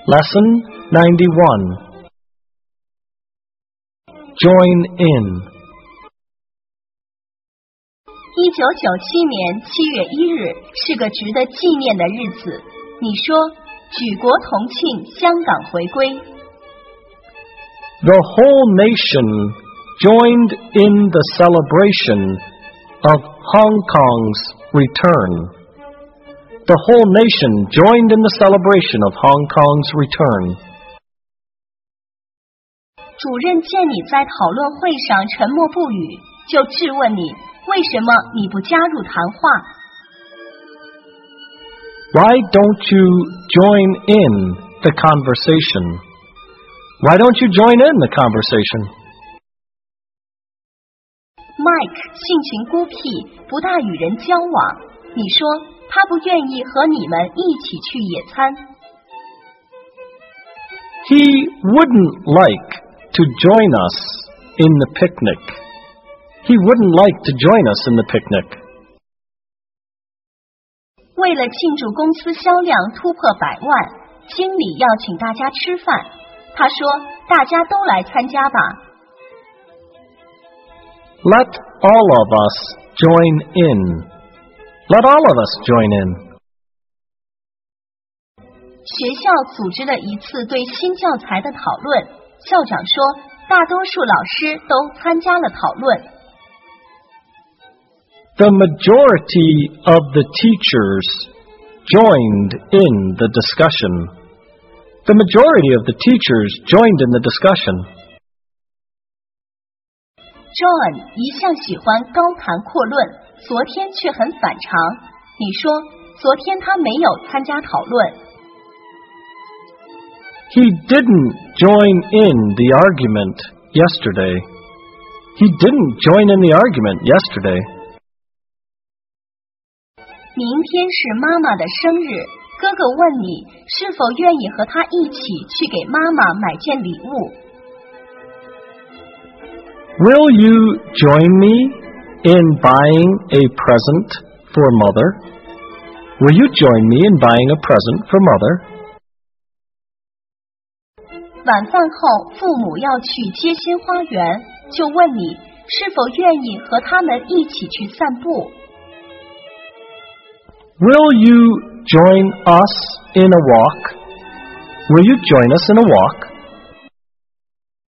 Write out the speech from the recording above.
Lesson 91. Join in. 1997年7月1日是个值得纪念的日子。你说，举国同庆香港回归。 The whole nation joined in the celebration of Hong Kong's return. The whole nation joined in the celebration of Hong Kong's return. 主任见你在讨论会上沉默不语，就质问你，为什么你不加入谈话？ Why don't you join in the conversation? Why don't you join in the conversation? Mike 性情孤僻，不大与人交往。你说他不愿意和你们一起去野餐。 He wouldn't like to join us in the picnic. He wouldn't like to join us in the picnic. 为了庆祝公司销量突破100万，经理要请大家吃饭。他说：“大家都来参加吧。” Let all of us join in. Let all of us join in. 学校组织了一次对新教材的讨论，校长说，大多数老师都参加了讨论。 The majority of the teachers joined in the discussion. The majority of the teachers joined in the discussion. John 一向喜欢高谈阔论，昨天却很反常。你说，昨天他没有参加讨论。 He didn't join in the argument yesterday. He didn't join in the argument yesterday. 明天是妈妈的生日，哥哥问你是否愿意和他一起去给妈妈买件礼物。 Will you join me in buying a present for Mother? Will you join me in buying a present for Mother? 晚饭后，父母要去街心花园，就问你是否愿意和他们一起去散步。 Will you join us in a walk? Will you join us in a walk?